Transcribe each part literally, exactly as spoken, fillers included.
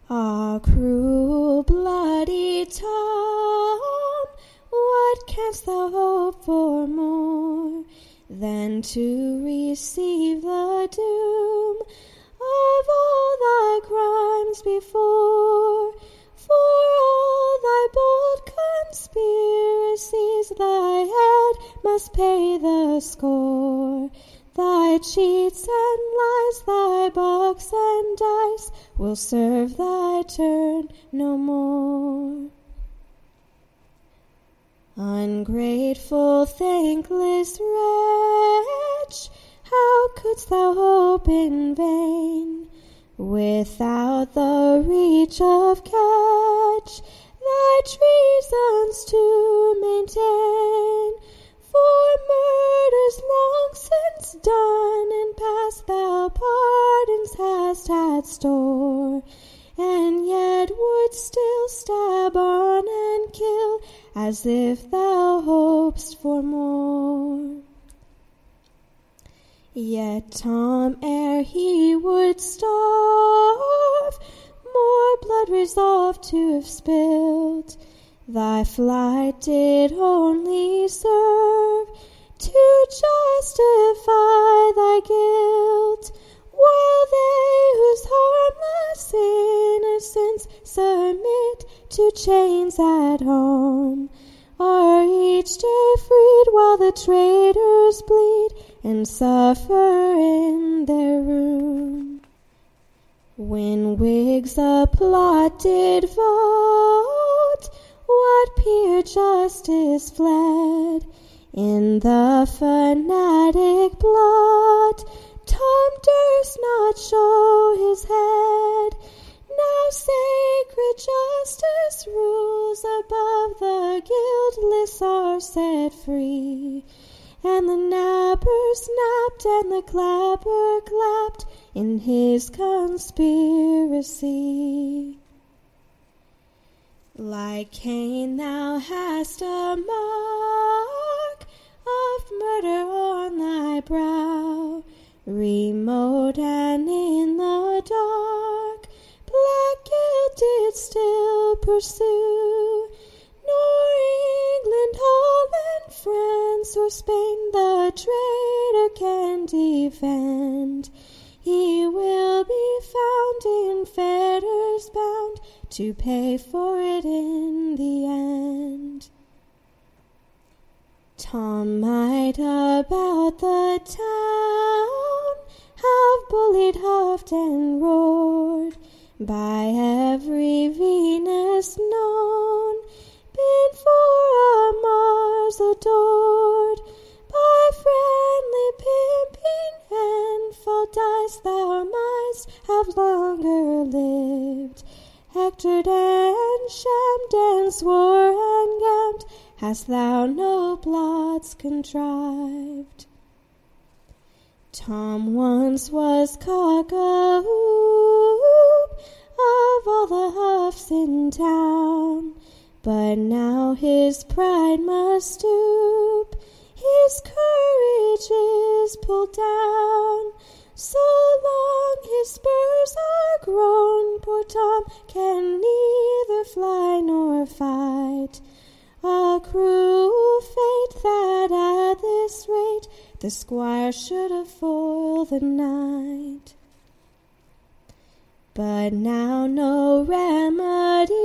Ah, cruel, bloody Tom, what canst thou hope for more than to receive the doom of all thy crimes before? For all thy bold conspiracies thy head must pay the score. Thy cheats and lies, thy box and dice will serve thy turn no more. Ungrateful, thankless wretch, how couldst thou hope in vain, without the reach of catch, thy treasons to maintain? For murders long since done and past thou pardons hast had store, and yet wouldst still stab on and kill as if thou hopest for more. Yet Tom, ere he would starve, more blood resolved to have spilled. Thy flight did only serve to justify thy guilt, while they whose harmless innocence submit to chains at home are each day freed, while the traitors bleed and suffer in their room. When Whigs a plot did vote, what peer justice fled? In the fanatic plot, Tom durst not show his head. Now sacred justice rules above, the guiltless are set free, and the napper snapped and the clapper clapped in his conspiracy. Like Cain thou hast a mark of murder on thy brow, remote and in the dark, black guilt did still pursue. Nor England, Holland, France, or Spain the traitor can defend. He will be found in fetters bound to pay for it in the end. Tom might about the town have bullied, huffed, and roared, by every Venus known, been for a Mars adored, by friendly pimping and Faldice thou mightst have longer lived. Hectored and shammed and swore and gammed, hast thou no plots contrived? Tom once was cock-a-hoop of all the huffs in town, but now his pride must stoop, his courage is pulled down. So long his spurs are grown, poor Tom can neither fly nor fight. A cruel fate that at this rate the squire should have foiled the knight. But now no remedy,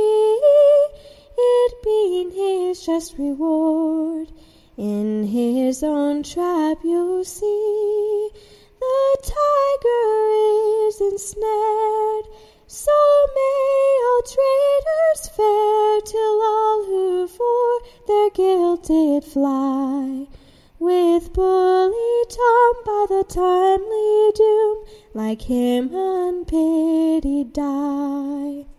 it being his just reward. In his own trap you see, the tiger is ensnared. So may all traitors fare, till all who for their guilt did fly, with bully Tom by the timely doom, like him unpitied die.